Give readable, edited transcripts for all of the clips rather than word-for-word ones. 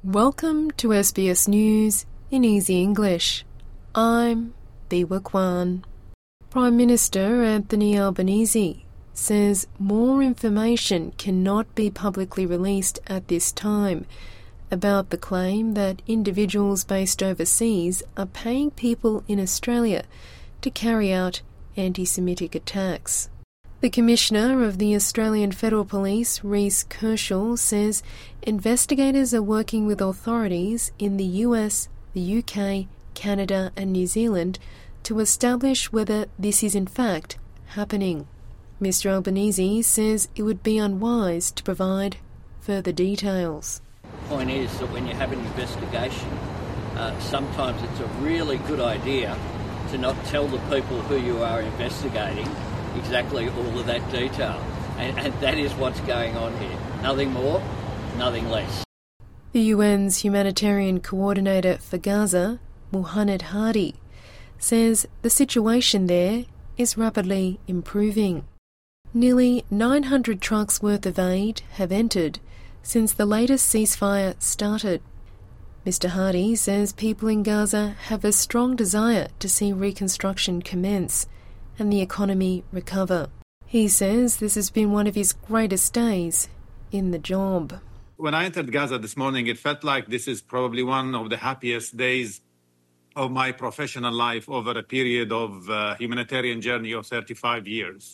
Welcome to SBS News in Easy English. I'm Biwa Kwan. Prime Minister Anthony Albanese says more information cannot be publicly released at this time about the claim that individuals based overseas are paying people in Australia to carry out anti-Semitic attacks. The Commissioner of the Australian Federal Police, Reece Kershaw, says investigators are working with authorities in the US, the UK, Canada and New Zealand to establish whether this is in fact happening. Mr Albanese says it would be unwise to provide further details. The point is that when you have an investigation, sometimes it's a really good idea to not tell the people who you are investigating exactly all of that detail. And that is what's going on here. Nothing more, nothing less. The UN's humanitarian coordinator for Gaza, Muhammad Hadi, says the situation there is rapidly improving. Nearly 900 trucks worth of aid have entered since the latest ceasefire started. Mr Hadi says people in Gaza have a strong desire to see reconstruction commence and the economy recover. He says this has been one of his greatest days in the job. When I entered Gaza this morning, it felt like this is probably one of the happiest days of my professional life over a period of humanitarian journey of 35 years.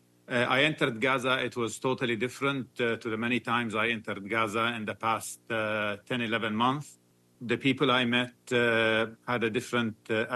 I entered Gaza, it was totally different to the many times I entered Gaza in the past 10, 11 months. The people I met had a different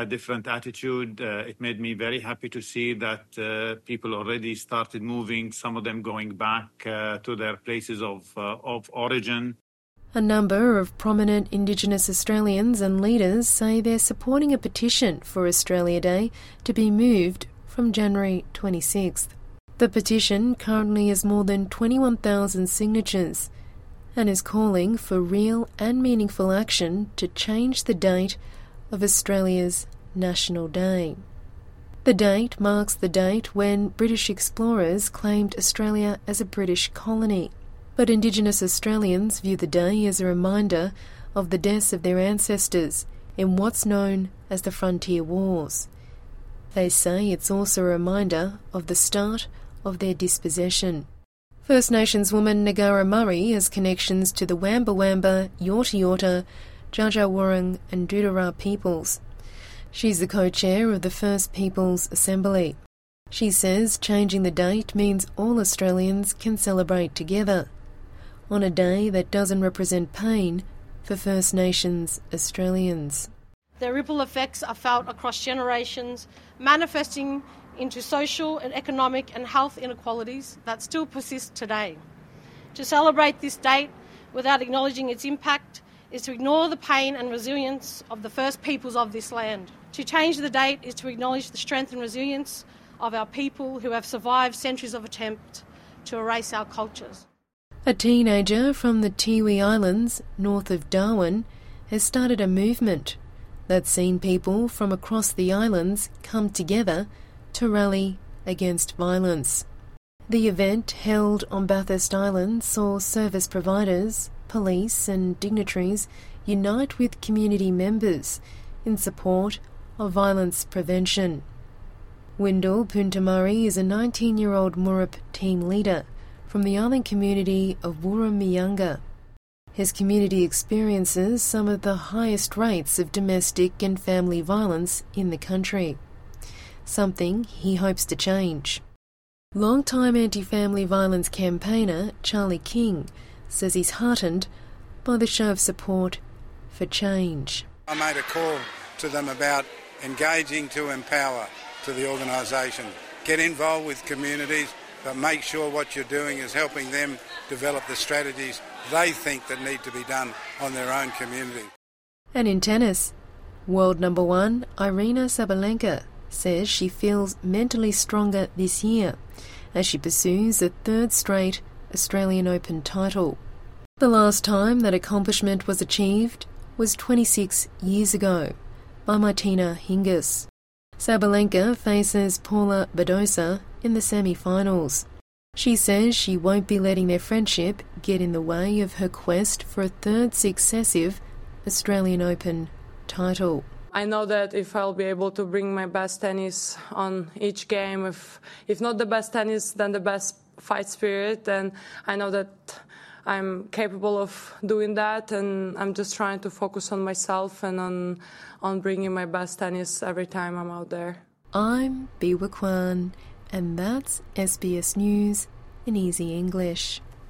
attitude. It made me very happy to see that people already started moving, some of them going back to their places of origin. A number of prominent Indigenous Australians and leaders say they're supporting a petition for Australia Day to be moved from January 26th. The petition currently has more than 21,000 signatures and is calling for real and meaningful action to change the date of Australia's National Day. The date marks the date when British explorers claimed Australia as a British colony, but Indigenous Australians view the day as a reminder of the deaths of their ancestors in what's known as the Frontier Wars. They say it's also a reminder of the start of their dispossession. First Nations woman Nagara Murray has connections to the Wamba Wamba, Yorta Yorta, Dja Dja Wurrung and Dudara peoples. She's the co-chair of the First Peoples Assembly. She says changing the date means all Australians can celebrate together on a day that doesn't represent pain for First Nations Australians. Their ripple effects are felt across generations, manifesting into social and economic and health inequalities that still persist today. To celebrate this date without acknowledging its impact is to ignore the pain and resilience of the first peoples of this land. To change the date is to acknowledge the strength and resilience of our people who have survived centuries of attempt to erase our cultures. A teenager from the Tiwi Islands, north of Darwin, has started a movement that's seen people from across the islands come together to rally against violence. The event held on Bathurst Island saw service providers, police and dignitaries unite with community members in support of violence prevention. Wendell Puntamari is a 19-year-old Murup team leader from the island community of Wurrumbiyanga. His community experiences some of the highest rates of domestic and family violence in the country, something he hopes to change. Long-time anti-family violence campaigner Charlie King says he's heartened by the show of support for change. I made a call to them about engaging to empower to the organisation. Get involved with communities, but make sure what you're doing is helping them develop the strategies they think that need to be done on their own community. And in tennis, world number one Aryna Sabalenka says she feels mentally stronger this year as she pursues a third straight Australian Open title. The last time that accomplishment was achieved was 26 years ago by Martina Hingis. Sabalenka faces Paula Badosa in the semi-finals. She says she won't be letting their friendship get in the way of her quest for a third successive Australian Open title. I know that if I'll be able to bring my best tennis on each game, if not the best tennis, then the best fight spirit, and I know that I'm capable of doing that, and I'm just trying to focus on myself and on bringing my best tennis every time I'm out there. I'm Biwa Kwan, and that's SBS News in Easy English.